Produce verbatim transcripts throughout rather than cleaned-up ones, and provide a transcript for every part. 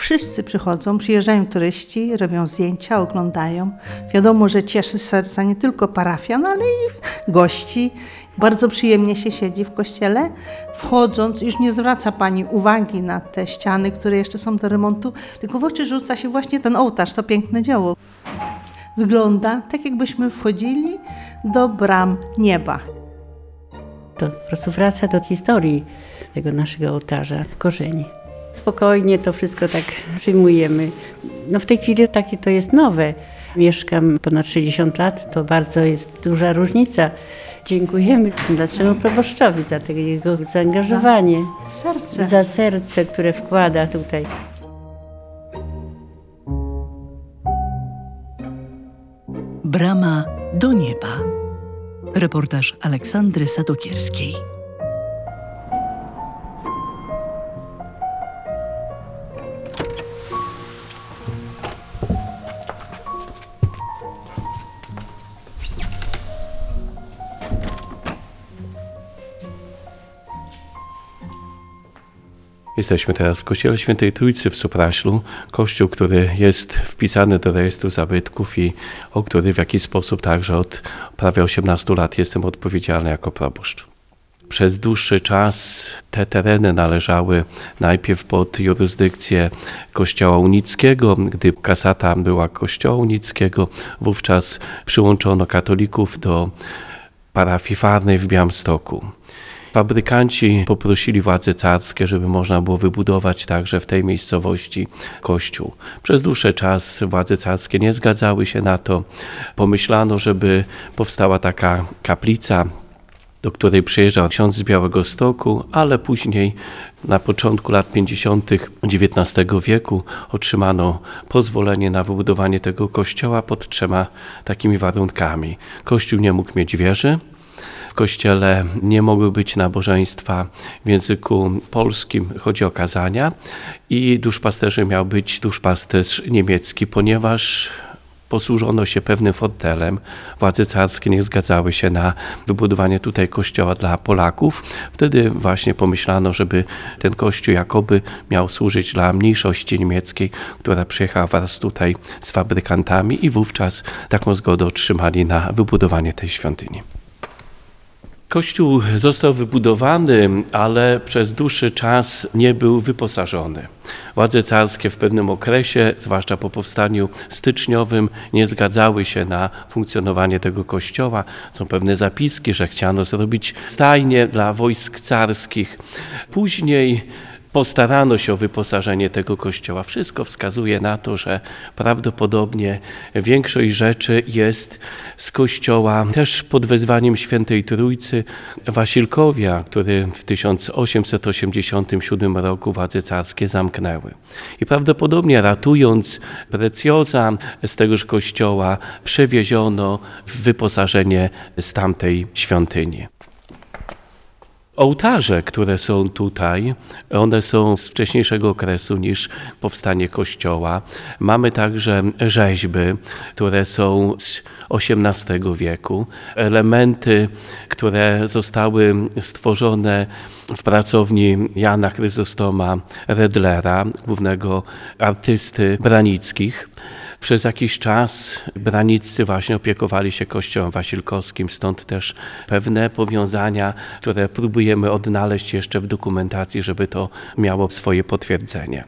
Wszyscy przychodzą, przyjeżdżają turyści, robią zdjęcia, oglądają. Wiadomo, że cieszy serca nie tylko parafian, ale i gości. Bardzo przyjemnie się siedzi w kościele. Wchodząc, już nie zwraca pani uwagi na te ściany, które jeszcze są do remontu, tylko w oczy rzuca się właśnie ten ołtarz, to piękne dzieło. Wygląda tak, jakbyśmy wchodzili do bram nieba. To po prostu wraca do historii tego naszego ołtarza, korzeni. Spokojnie to wszystko tak przyjmujemy. No w tej chwili takie to jest nowe. Mieszkam ponad sześćdziesiąt lat, to bardzo jest duża różnica. Dziękujemy naszemu proboszczowi za tego jego zaangażowanie. Serce. Za serce, które wkłada tutaj. Brama do nieba. Reportaż Aleksandry Sadokierskiej. Jesteśmy teraz w Kościele Świętej Trójcy w Supraślu, kościół, który jest wpisany do rejestru zabytków i o który w jakiś sposób także od prawie osiemnastu lat jestem odpowiedzialny jako proboszcz. Przez dłuższy czas te tereny należały najpierw pod jurysdykcję Kościoła Unickiego. Gdy kasata była Kościoła Unickiego, wówczas przyłączono katolików do parafii Farnej w Białymstoku. Fabrykanci poprosili władze carskie, żeby można było wybudować także w tej miejscowości kościół. Przez dłuższy czas władze carskie nie zgadzały się na to. Pomyślano, żeby powstała taka kaplica, do której przyjeżdżał ksiądz z Białegostoku, ale później na początku lat pięćdziesiątych dziewiętnastego wieku otrzymano pozwolenie na wybudowanie tego kościoła pod trzema takimi warunkami. Kościół nie mógł mieć wieży. W kościele nie mogły być nabożeństwa w języku polskim, chodzi o kazania, i duszpasterzem miał być duszpasterz niemiecki, ponieważ posłużono się pewnym fortelem. Władze carskie nie zgadzały się na wybudowanie tutaj kościoła dla Polaków. Wtedy właśnie pomyślano, żeby ten kościół jakoby miał służyć dla mniejszości niemieckiej, która przyjechała wraz tutaj z fabrykantami, i wówczas taką zgodę otrzymali na wybudowanie tej świątyni. Kościół został wybudowany, ale przez dłuższy czas nie był wyposażony. Władze carskie w pewnym okresie, zwłaszcza po powstaniu styczniowym, nie zgadzały się na funkcjonowanie tego kościoła. Są pewne zapiski, że chciano zrobić stajnie dla wojsk carskich. Później postarano się o wyposażenie tego kościoła. Wszystko wskazuje na to, że prawdopodobnie większość rzeczy jest z kościoła też pod wezwaniem Świętej Trójcy Wasilkowia, który w tysiąc osiemset osiemdziesiątym siódmym roku władze carskie zamknęły. I prawdopodobnie ratując precjoza z tegoż kościoła, przewieziono wyposażenie z tamtej świątyni. Ołtarze, które są tutaj, one są z wcześniejszego okresu niż powstanie kościoła. Mamy także rzeźby, które są z osiemnastego wieku. Elementy, które zostały stworzone w pracowni Jana Chryzostoma Redlera, głównego artysty branickich. Przez jakiś czas braniccy właśnie opiekowali się kościołem wasilkowskim, stąd też pewne powiązania, które próbujemy odnaleźć jeszcze w dokumentacji, żeby to miało swoje potwierdzenie.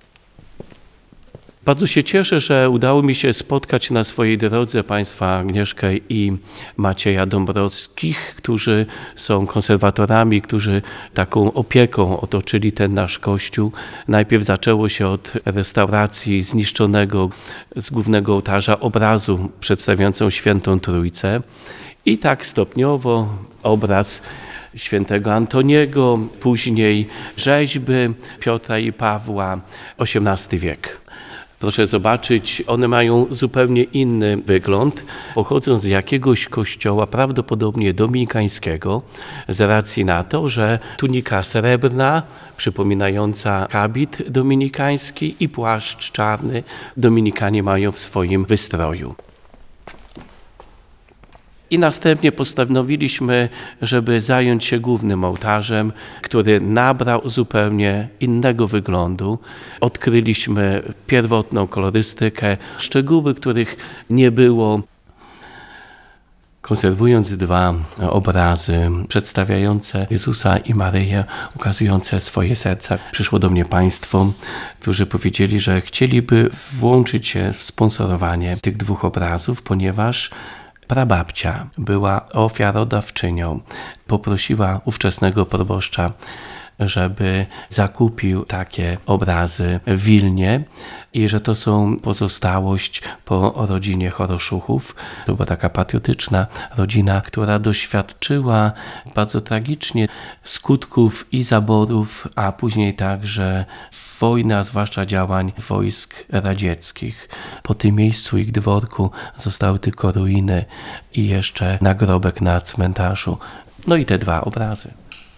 Bardzo się cieszę, że udało mi się spotkać na swojej drodze państwa Agnieszkę i Macieja Dąbrowskich, którzy są konserwatorami, którzy taką opieką otoczyli ten nasz kościół. Najpierw zaczęło się od restauracji zniszczonego z głównego ołtarza obrazu przedstawiającego Świętą Trójcę i tak stopniowo obraz świętego Antoniego, później rzeźby Piotra i Pawła, osiemnasty wiek. Proszę zobaczyć, one mają zupełnie inny wygląd. Pochodzą z jakiegoś kościoła, prawdopodobnie dominikańskiego, z racji na to, że tunika srebrna, przypominająca habit dominikański, i płaszcz czarny Dominikanie mają w swoim wystroju. I następnie postanowiliśmy, żeby zająć się głównym ołtarzem, który nabrał zupełnie innego wyglądu. Odkryliśmy pierwotną kolorystykę, szczegóły, których nie było. Konserwując dwa obrazy przedstawiające Jezusa i Maryję, ukazujące swoje serca, przyszło do mnie państwo, którzy powiedzieli, że chcieliby włączyć się w sponsorowanie tych dwóch obrazów, ponieważ prababcia była ofiarodawczynią. Poprosiła ówczesnego proboszcza, żeby zakupił takie obrazy w Wilnie i że to są pozostałość po rodzinie Choroszuchów. To była taka patriotyczna rodzina, która doświadczyła bardzo tragicznie skutków i zaborów, a później także wojny, a zwłaszcza działań wojsk radzieckich. Po tym miejscu ich dworku zostały tylko ruiny i jeszcze nagrobek na cmentarzu. No i te dwa obrazy.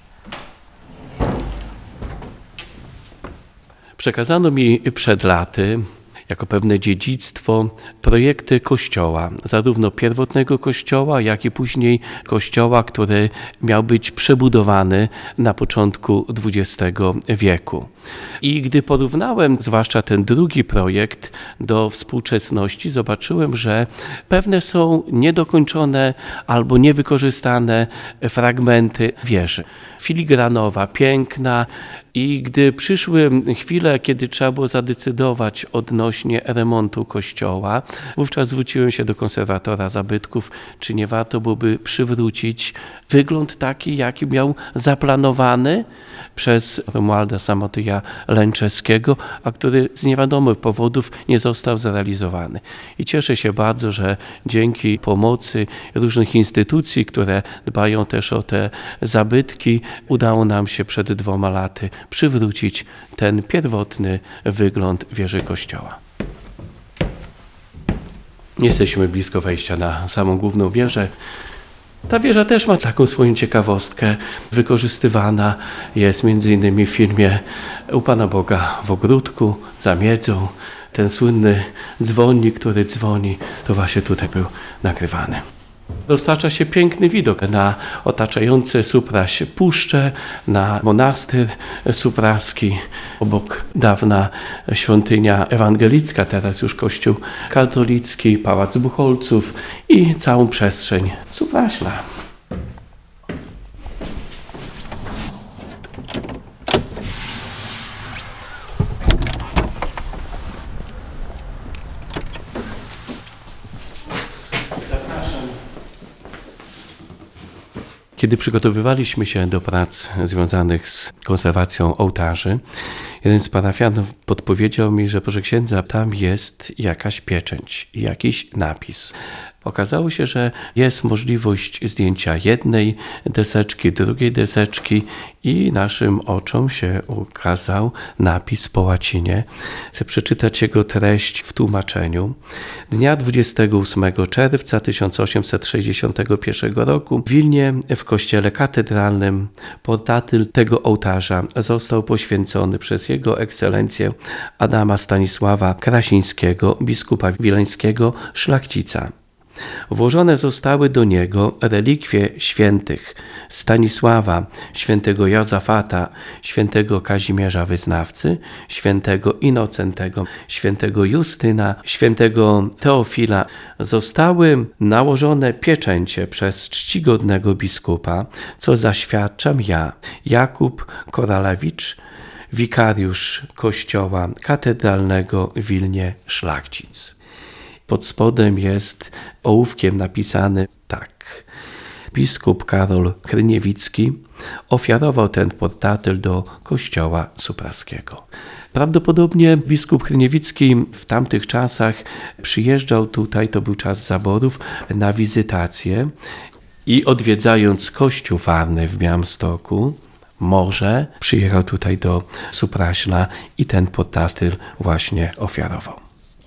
Przekazano mi przed laty, jako pewne dziedzictwo, projekty kościoła, zarówno pierwotnego kościoła, jak i później kościoła, który miał być przebudowany na początku dwudziestego wieku. I gdy porównałem zwłaszcza ten drugi projekt do współczesności, zobaczyłem, że pewne są niedokończone albo niewykorzystane fragmenty wieży. Filigranowa, piękna, i gdy przyszły chwile, kiedy trzeba było zadecydować odnośnie remontu kościoła, wówczas zwróciłem się do konserwatora zabytków, czy nie warto byłoby przywrócić wygląd taki, jaki miał zaplanowany przez Romualda Samotyja Lęczewskiego, a który z niewiadomych powodów nie został zrealizowany. I cieszę się bardzo, że dzięki pomocy różnych instytucji, które dbają też o te zabytki, udało nam się przed dwoma laty przywrócić ten pierwotny wygląd wieży kościoła. Jesteśmy blisko wejścia na samą główną wieżę. Ta wieża też ma taką swoją ciekawostkę. Wykorzystywana jest między innymi w filmie U Pana Boga w ogródku, za miedzą. Ten słynny dzwonnik, który dzwoni, to właśnie tutaj był nagrywany. Dostarcza się piękny widok na otaczające Supraś puszcze, na monastyr supraski, obok dawna świątynia ewangelicka, teraz już kościół katolicki, pałac Buchholców i całą przestrzeń Supraśla. Kiedy przygotowywaliśmy się do prac związanych z konserwacją ołtarzy, jeden z parafianów podpowiedział mi, że proszę księdza, tam jest jakaś pieczęć, jakiś napis. Okazało się, że jest możliwość zdjęcia jednej deseczki, drugiej deseczki i naszym oczom się ukazał napis po łacinie. Chcę przeczytać jego treść w tłumaczeniu. Dnia dwudziestego ósmego czerwca tysiąc osiemset sześćdziesiątego pierwszego roku w Wilnie w kościele katedralnym portatyl tego ołtarza został poświęcony przez jego ekscelencję Adama Stanisława Krasińskiego, biskupa wileńskiego, szlachcica. Włożone zostały do niego relikwie świętych Stanisława, świętego Józafata, świętego Kazimierza Wyznawcy, świętego Inocentego, świętego Justyna, świętego Teofila. Zostały nałożone pieczęcie przez czcigodnego biskupa, co zaświadczam ja, Jakub Koralewicz, wikariusz kościoła katedralnego w Wilnie, szlachcic. Pod spodem jest ołówkiem napisane tak. Biskup Karol Kryniewicki ofiarował ten portatyl do kościoła supraskiego. Prawdopodobnie biskup Kryniewicki w tamtych czasach przyjeżdżał tutaj, to był czas zaborów, na wizytację i odwiedzając kościół Warny w Białymstoku, może przyjechał tutaj do Supraśla i ten portatyl właśnie ofiarował.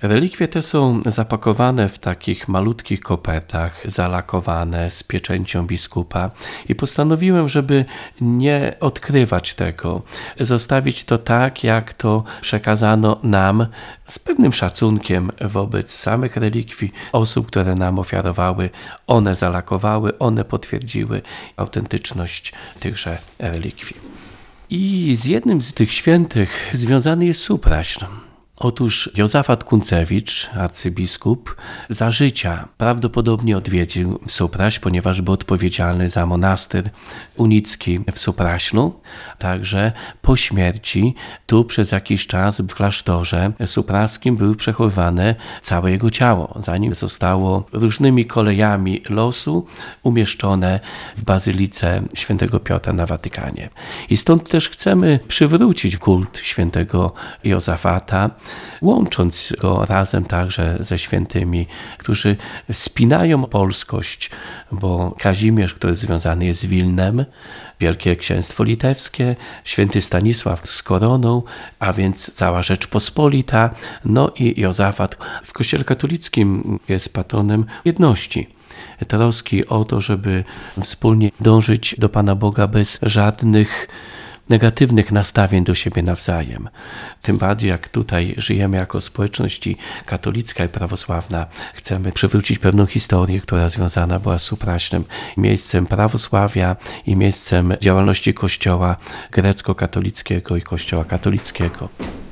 Relikwie te są zapakowane w takich malutkich kopertach, zalakowane z pieczęcią biskupa i postanowiłem, żeby nie odkrywać tego, zostawić to tak, jak to przekazano nam z pewnym szacunkiem wobec samych relikwii, osób, które nam ofiarowały. One zalakowały, one potwierdziły autentyczność tychże relikwii. I z jednym z tych świętych związany jest Supraśl. Otóż Józafat Kuncewicz, arcybiskup, za życia prawdopodobnie odwiedził Supraśl, ponieważ był odpowiedzialny za monastyr unicki w Supraślu. Także po śmierci tu przez jakiś czas w klasztorze supraskim były przechowywane całe jego ciało, zanim zostało różnymi kolejami losu umieszczone w bazylice świętego Piotra na Watykanie. I stąd też chcemy przywrócić kult świętego Józafata, łącząc go razem także ze świętymi, którzy wspinają polskość, bo Kazimierz, który związany jest z Wilnem, Wielkie Księstwo Litewskie, święty Stanisław z koroną, a więc cała Rzeczpospolita, no i Józafat w Kościele katolickim jest patronem jedności. Troski o to, żeby wspólnie dążyć do Pana Boga bez żadnych negatywnych nastawień do siebie nawzajem. Tym bardziej jak tutaj żyjemy jako społeczność katolicka i prawosławna, chcemy przywrócić pewną historię, która związana była z Supraślem, miejscem prawosławia i miejscem działalności Kościoła grecko-katolickiego i Kościoła katolickiego.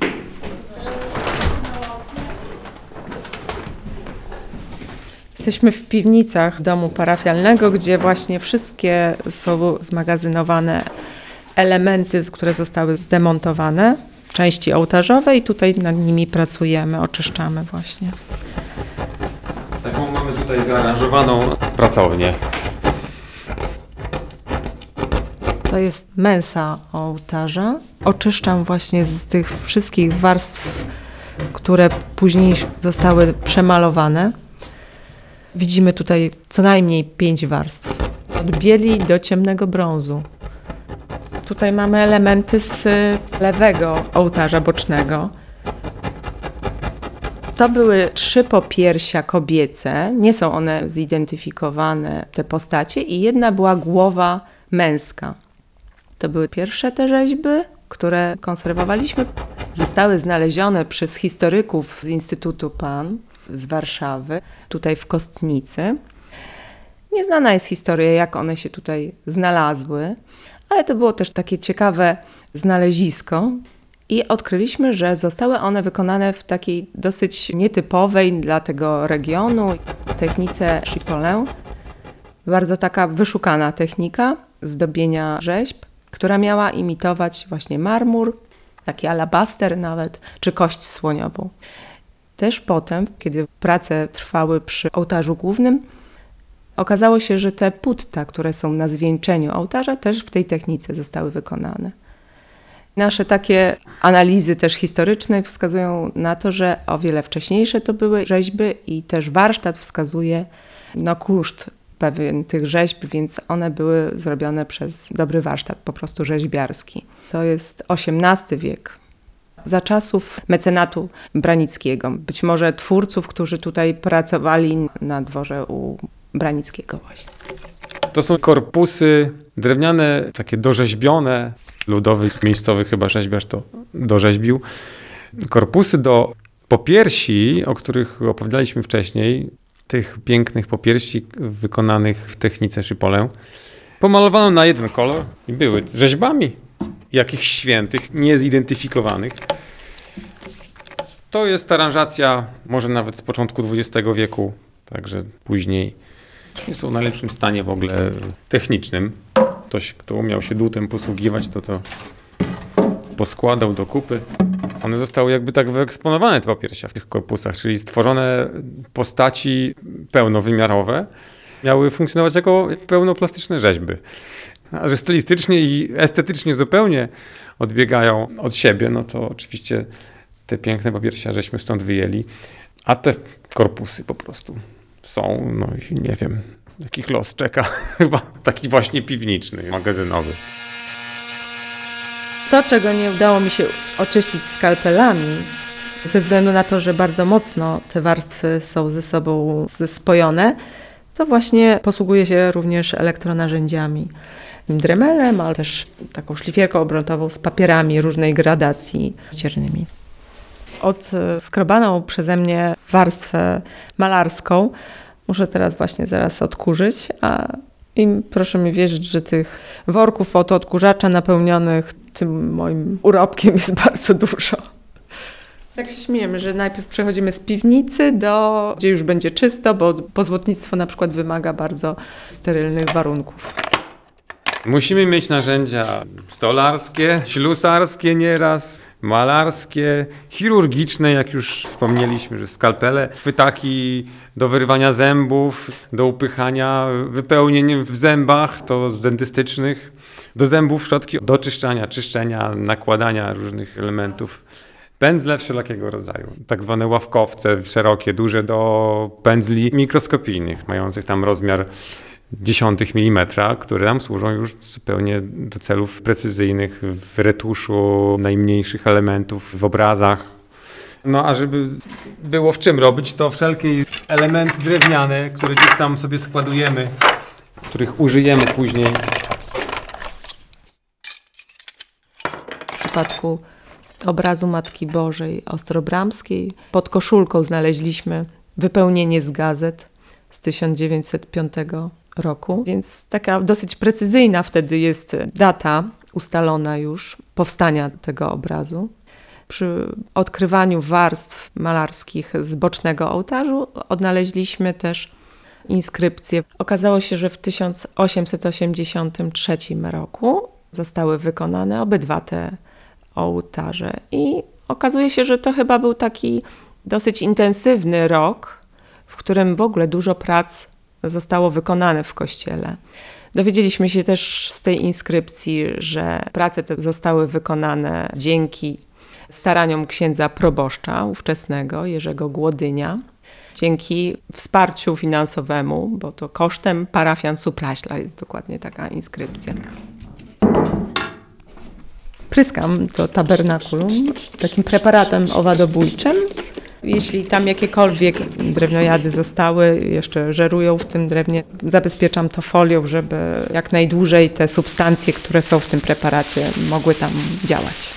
Jesteśmy w piwnicach domu parafialnego, gdzie właśnie wszystkie są zmagazynowane elementy, które zostały zdemontowane, części ołtarzowe i tutaj nad nimi pracujemy, oczyszczamy właśnie. Taką mamy tutaj zaaranżowaną pracownię. To jest mensa ołtarza. Oczyszczam właśnie z tych wszystkich warstw, które później zostały przemalowane. Widzimy tutaj co najmniej pięć warstw. Od bieli do ciemnego brązu. Tutaj mamy elementy z lewego ołtarza bocznego. To były trzy popiersia kobiece. Nie są one zidentyfikowane, te postacie. I jedna była głowa męska. To były pierwsze te rzeźby, które konserwowaliśmy. Zostały znalezione przez historyków z Instytutu Pan z Warszawy, tutaj w Kostnicy. Nieznana jest historia, jak one się tutaj znalazły, ale to było też takie ciekawe znalezisko i odkryliśmy, że zostały one wykonane w takiej dosyć nietypowej dla tego regionu technice Chipollin. Bardzo taka wyszukana technika zdobienia rzeźb, która miała imitować właśnie marmur, taki alabaster nawet, czy kość słoniową. Też potem, kiedy prace trwały przy ołtarzu głównym, okazało się, że te putta, które są na zwieńczeniu ołtarza, też w tej technice zostały wykonane. Nasze takie analizy też historyczne wskazują na to, że o wiele wcześniejsze to były rzeźby i też warsztat wskazuje no, kuszt pewien tych rzeźb, więc one były zrobione przez dobry warsztat, po prostu rzeźbiarski. To jest osiemnasty wiek. Za czasów mecenatu Branickiego, być może twórców, którzy tutaj pracowali na dworze u Branickiego właśnie. To są korpusy drewniane, takie dorzeźbione, ludowy, miejscowy chyba rzeźbiarz to dorzeźbił. Korpusy do popiersi, o których opowiadaliśmy wcześniej, tych pięknych popiersi wykonanych w technice Chipollin, pomalowano na jeden kolor i były rzeźbami jakichś świętych, niezidentyfikowanych. To jest aranżacja może nawet z początku dwudziestego wieku, także później. Nie są w najlepszym stanie w ogóle technicznym. Ktoś, kto umiał się dłutem posługiwać, to to poskładał do kupy. One zostały jakby tak wyeksponowane, te popiersia w tych korpusach, czyli stworzone postaci pełnowymiarowe miały funkcjonować jako pełnoplastyczne rzeźby. A że stylistycznie i estetycznie zupełnie odbiegają od siebie, no to oczywiście te piękne popiersia żeśmy stąd wyjęli, a te korpusy po prostu są, no i nie wiem, jakich los czeka, chyba taki właśnie piwniczny, magazynowy. To, czego nie udało mi się oczyścić skalpelami, Ze względu na to, że bardzo mocno te warstwy są ze sobą spojone, to właśnie posługuje się również elektronarzędziami. Dremelem, ale też taką szlifierką obrontową z papierami różnej gradacji ściernymi. Od skrobaną przeze mnie warstwę malarską muszę teraz właśnie zaraz odkurzyć, a im proszę mi wierzyć, że tych worków fotoodkurzacza napełnionych tym moim urobkiem jest bardzo dużo. Tak się śmiejemy, że najpierw przechodzimy z piwnicy do, gdzie już będzie czysto, bo pozłotnictwo na przykład wymaga bardzo sterylnych warunków. Musimy mieć narzędzia stolarskie, ślusarskie nieraz, malarskie, chirurgiczne, jak już wspomnieliśmy, że skalpele, chwytaki do wyrywania zębów, do upychania wypełnień w zębach, to z dentystycznych, do zębów szczotki, do czyszczania, czyszczenia, nakładania różnych elementów. Pędzle wszelakiego rodzaju, tak zwane ławkowce, szerokie, duże, do pędzli mikroskopijnych, mających tam rozmiar dziesiątych milimetra, które nam służą już zupełnie do celów precyzyjnych w retuszu najmniejszych elementów w obrazach. No a żeby było w czym robić, to wszelkie elementy drewniane, które gdzieś tam sobie składujemy, których użyjemy później. W przypadku obrazu Matki Bożej Ostrobramskiej pod koszulką znaleźliśmy wypełnienie z gazet z tysiąc dziewięćset piątego roku, więc taka dosyć precyzyjna wtedy jest data ustalona już powstania tego obrazu. Przy odkrywaniu warstw malarskich z bocznego ołtarzu odnaleźliśmy też inskrypcje. Okazało się, że w tysiąc osiemset osiemdziesiątym trzecim roku zostały wykonane obydwa te ołtarze i okazuje się, że to chyba był taki dosyć intensywny rok, w którym w ogóle dużo prac zostało wykonane w kościele. Dowiedzieliśmy się też z tej inskrypcji, że prace te zostały wykonane dzięki staraniom księdza proboszcza ówczesnego, Jerzego Głodynia, dzięki wsparciu finansowemu, bo to kosztem parafian Supraśla jest dokładnie taka inskrypcja. Pryskam to tabernakulum takim preparatem owadobójczym. Jeśli tam jakiekolwiek drewnojady zostały, jeszcze żerują w tym drewnie, zabezpieczam to folią, żeby jak najdłużej te substancje, które są w tym preparacie, mogły tam działać.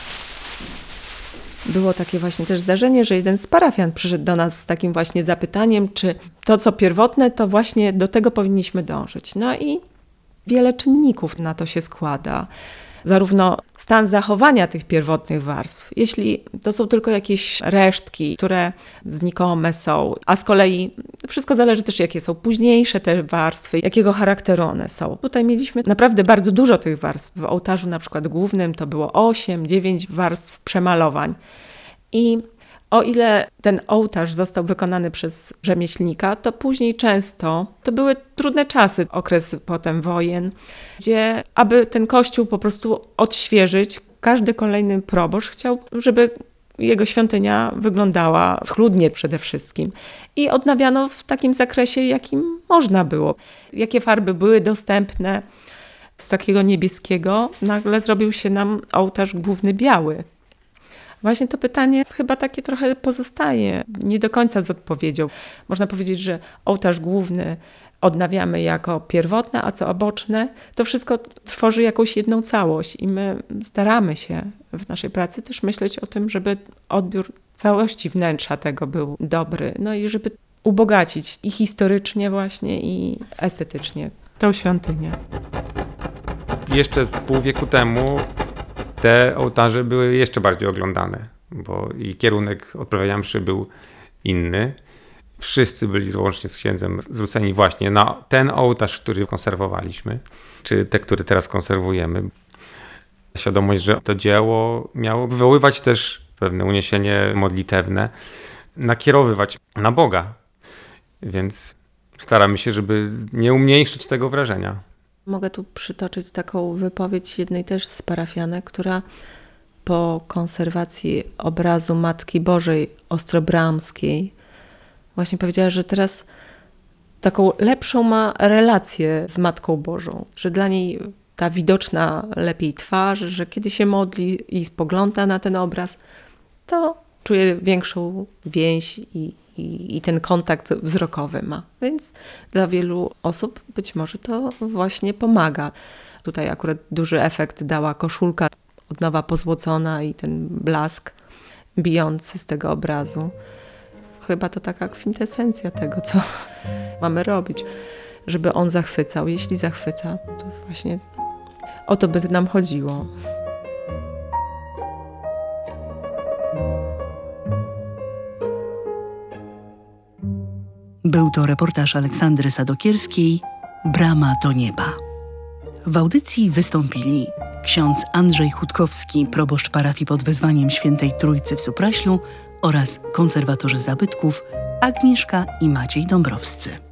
Było takie właśnie też zdarzenie, że jeden z parafian przyszedł do nas z takim właśnie zapytaniem, czy to, co pierwotne, to właśnie do tego powinniśmy dążyć. No i wiele czynników na to się składa. Zarówno stan zachowania tych pierwotnych warstw, jeśli to są tylko jakieś resztki, które znikome są, a z kolei wszystko zależy też, jakie są późniejsze te warstwy, jakiego charakteru one są. Tutaj mieliśmy naprawdę bardzo dużo tych warstw. W ołtarzu na przykład głównym to było osiem, dziewięć warstw przemalowań. I o ile ten ołtarz został wykonany przez rzemieślnika, to później często to były trudne czasy, okres potem wojen, gdzie aby ten kościół po prostu odświeżyć, każdy kolejny proboszcz chciał, żeby jego świątynia wyglądała schludnie przede wszystkim. I odnawiano w takim zakresie, jakim można było. Jakie farby były dostępne. Z takiego niebieskiego nagle zrobił się nam ołtarz główny biały. Właśnie to pytanie chyba takie trochę pozostaje, nie do końca z odpowiedzią. Można powiedzieć, że ołtarz główny odnawiamy jako pierwotne, a co oboczne, to wszystko tworzy jakąś jedną całość i my staramy się w naszej pracy też myśleć o tym, żeby odbiór całości wnętrza tego był dobry, no i żeby ubogacić i historycznie właśnie, i estetycznie tą świątynię. Jeszcze pół wieku temu te ołtarze były jeszcze bardziej oglądane, bo i kierunek odprawiania mszy był inny. Wszyscy byli łącznie z księdzem zwróceni właśnie na ten ołtarz, który konserwowaliśmy, czy te, które teraz konserwujemy. Świadomość, że to dzieło miało wywoływać też pewne uniesienie modlitewne, nakierowywać na Boga. Więc staramy się, żeby nie umniejszyć tego wrażenia. Mogę tu przytoczyć taką wypowiedź jednej też z parafianek, która po konserwacji obrazu Matki Bożej Ostrobramskiej właśnie powiedziała, że teraz taką lepszą ma relację z Matką Bożą, że dla niej ta widoczna lepiej twarz, że kiedy się modli i spogląda na ten obraz, to czuje większą więź i, i, i ten kontakt wzrokowy ma. Więc dla wielu osób być może to właśnie pomaga. Tutaj akurat duży efekt dała koszulka od nowa pozłocona i ten blask bijący z tego obrazu. Chyba to taka kwintesencja tego, co mamy robić, żeby on zachwycał. Jeśli zachwyca, to właśnie o to by nam chodziło. Był to reportaż Aleksandry Sadokierskiej Brama do nieba. W audycji wystąpili ksiądz Andrzej Chutkowski, proboszcz parafii pod wezwaniem Świętej Trójcy w Supraślu oraz konserwatorzy zabytków Agnieszka i Maciej Dąbrowscy.